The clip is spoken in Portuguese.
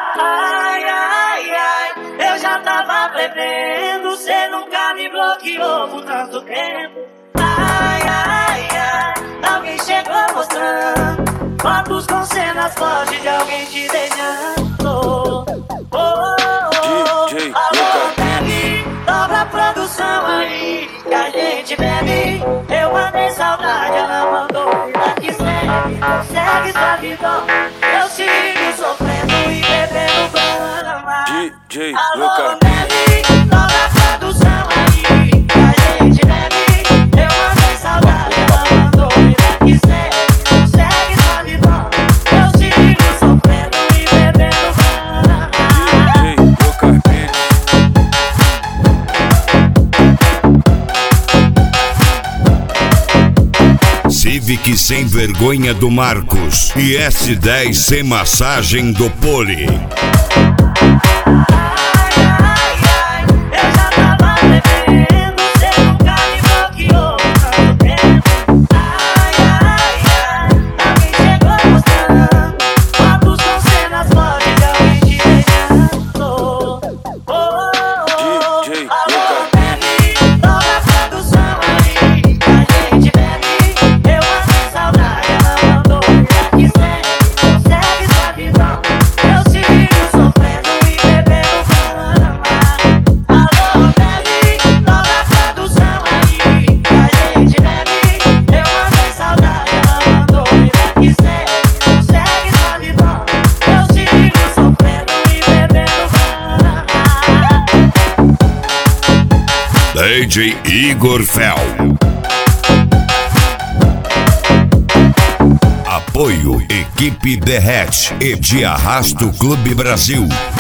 Ai, ai, ai, eu já tava prevendo, cê nunca me bloqueou por tanto tempo. Ai, ai, ai, alguém chegou mostrando fotos com cenas fortes de alguém te beijando. Oh, oh, oh, DJ alô, bebe, dobra a produção aí, que a gente bebe. Eu mandei saudade, ela mandou vida que segue sua vida. Eu sigo sofrendo e bebendo grama. DJ Alô, bebe, dobra a produção aí, que a gente bebe. Eu mandei saudade, ela mandou vida que segue sua vida. Eu sigo sofrendo e bebendo grama. Civic sem vergonha do Marcos e S10 sem massagem do Poli. DJ Igor Fel. Apoio Equipe Derrete e de Arrasto Clube Brasil.